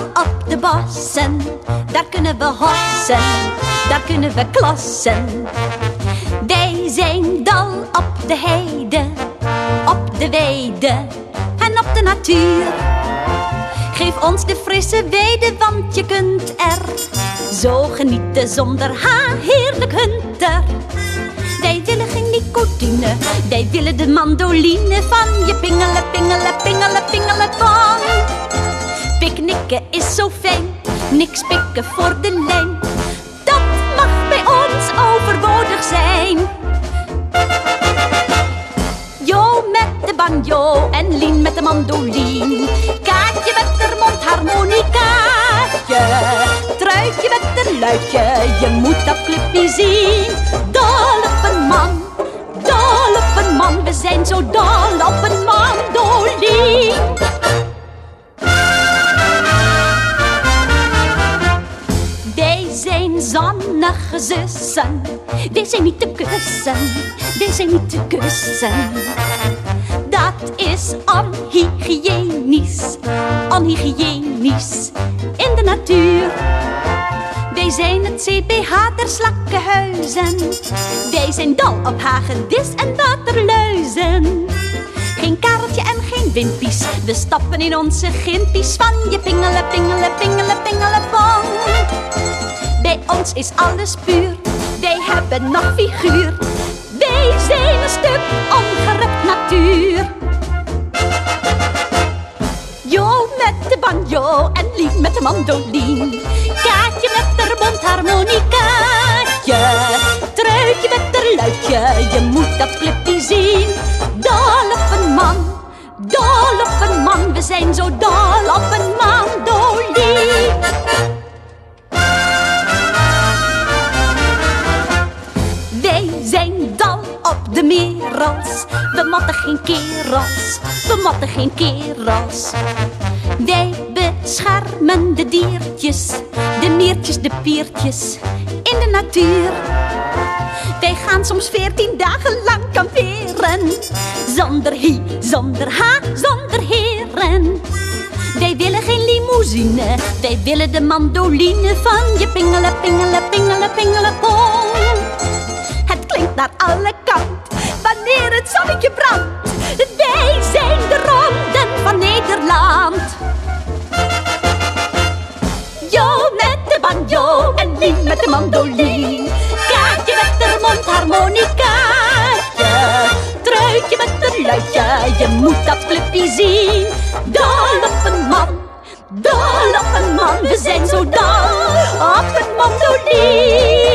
op de bossen, daar kunnen we hossen, daar kunnen we klossen. Wij zijn dol op de heide, op de weide en op de natuur. Geef ons de frisse weide, want je kunt er zo genieten zonder heerlijk hunter. Wij willen geen nicotine, wij willen de mandoline van je pingelen, pingelen, pingelen, pingelen pong. Picknicken is zo fijn, niks pikken voor de lijn. Dat mag bij ons overbodig zijn. Jo met de banjo en Lien met de mandoline. Kaatje met de mondharmonicaatje. Truitje met de luidje, je moet dat clubje zien. Dol op een man, dol op een man. We zijn zo dol op een mandoline. Wij zijn zonnige zussen, wij zijn niet te kussen, wij zijn niet te kussen. Dat is onhygiënisch, onhygiënisch in de natuur. Wij zijn het CPH der slakkenhuizen, wij zijn dol op hagedis en waterluizen. Geen kareltje en geen wimpies, we stappen in onze gimpies van je pingelen, pingelen, pingelen, pingelen pong. Bij ons is alles puur, wij hebben nog figuur. Wij zijn een stuk ongerukt natuur. Jo met de banjo en Lien met de mandoline. Kaatje met de mondharmonicaatje. Truitje met de luidje, je moet dat clubje zien. Dol op een man, dol op een man. We zijn zo dol op een mandoline. Wij zijn dol op de merels, we motten geen kerels, we motten geen kerels. Wij beschermen de diertjes, de meertjes, de piertjes in de natuur. Wij gaan soms 14 dagen lang kamperen, zonder hi, zonder ha, zonder heren. Wij willen geen limousine, wij willen de mandoline van je pingelen, pingelen, pingelen, pingelen pong. Het klinkt naar alle kanten wanneer het zonnetje brandt. Wij zijn de ronden van Nederland. Jo met de banjo en Lien met de mandoline. Kaatje met de mondharmonicaatje. Truitje met de luidje, je moet dat clubje zien. Dol op een man, dol op een man. We zijn zo dol op een mandoline.